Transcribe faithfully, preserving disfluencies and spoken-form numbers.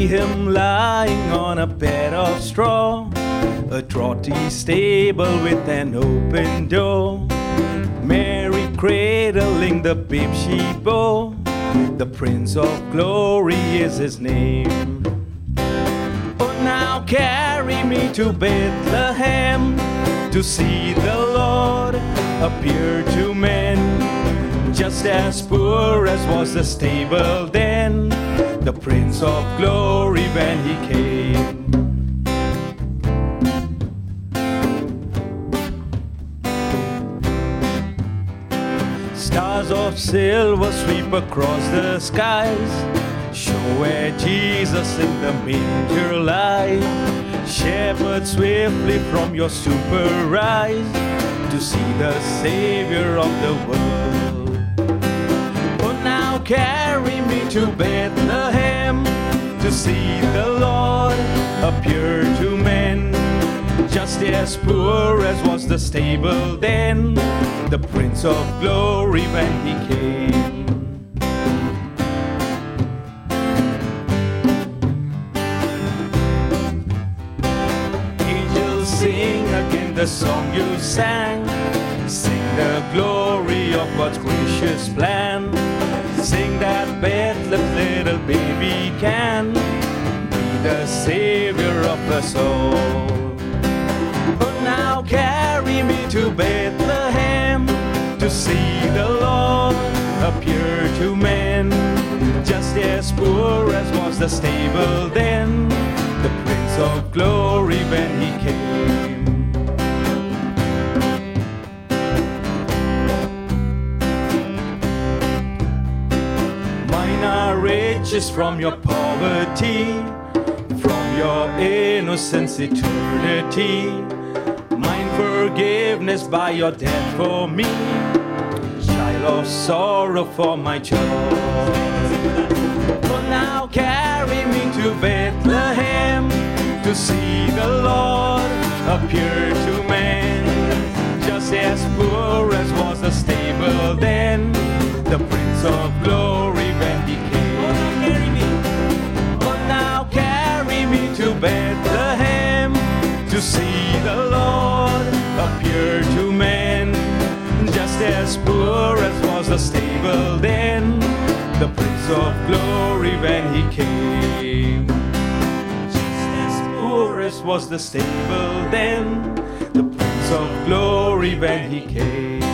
see him lying on a bed of straw, a draughty stable with an open door. Mary cradling the babe she bore, the Prince of Glory is his name. Oh, now carry me to Bethlehem, to see the Lord appear to men. Just as poor as was the stable then, the Prince of Glory when he came. Stars of silver sweep across the skies, show where Jesus in the manger lies. Shepherds swiftly from your super rise, to see the Savior of the world. Oh, now carry me to Bethlehem, to see the Lord appear to men. Just as poor as was the stable then, the Prince of Glory when he came. Angels sing again the song you sang, sing the glory of God's gracious plan. Sing that Bethlehem's little baby can be the Savior of us all. Oh, now carry me to Bethlehem, to see the Lord appear to men. Just as poor as was the stable then, the Prince of Glory when he came. Mine are riches from your poverty, from your innocence eternity. Mine forgiveness by your death for me, child of sorrow for my joy. For now carry me to Bethlehem, to see the Lord appear to men. Just as poor as was the stable then, the Prince of Glory when he came. For now carry me to Bethlehem, to see the Lord appear to men. Just as poor as was the stable then, the Prince of Glory when he came. Just as poor as was the stable then, the Prince of Glory when he came.